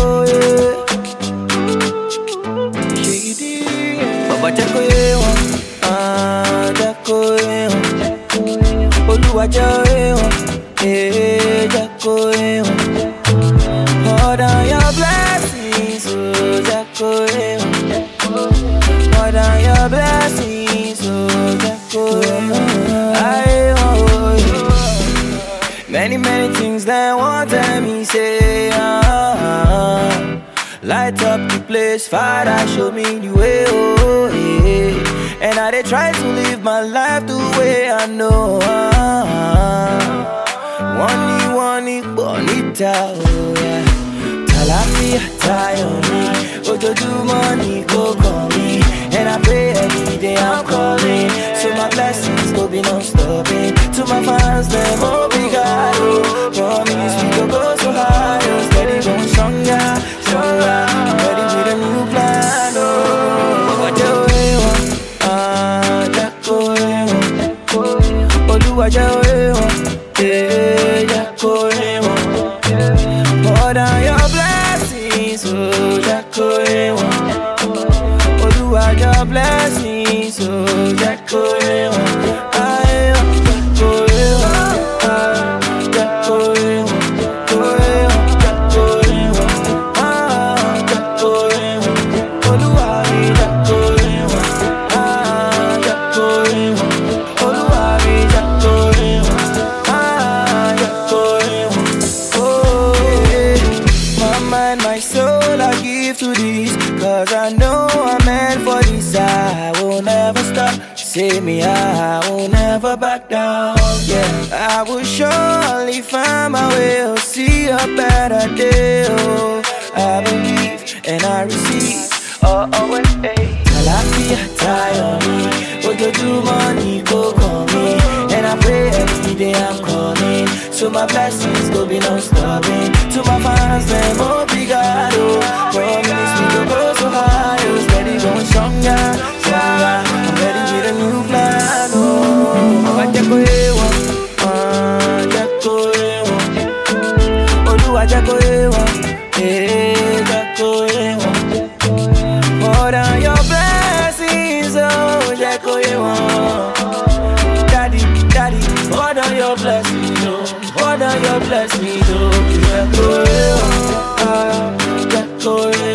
Baba Jacko, Jacko, Oluwa Jacko, more than your blessings, oh Jacko, more than your blessings, oh Jacko, many things that one time he say, light up the place, Father, show me the way, oh yeah. And I dey try to live my life the way I know. One bonita, oh yeah. Talafia, tie on me, ojoojúmọ́ ni kò kàn mí. And I pray every day I'm calling, so my blessings go be non-stopping. To my fans, them obrigado. Promise we go so high, oh, steady going stronger. I'm ready with a new plan, oh. Jacko, Oluwa Jacko, more than your blessings, oh Jacko, Oluwa your blessings, oh Jacko, cause I know I'm meant for this. I will never stop. Say me, I will never back down. Yeah, I will surely find my way. Oh, see a better day. Oh, I believe and I receive. Talafia, tie on me. Ojoojúmọ́ ni kò kàn mí. And I pray every day I'm calling, so my blessings go be non-stopping. To my fans, them obrigado. Promise we go so high, oh, steady going stronger. I'm ready with a new plan, oh. Baba Jacko, Jacko, Oluwa Jacko, Jacko, more than your blessings, oh Jacko, Daddy, more than your blessings, oh, more than your blessings, oh Jacko, Jacko.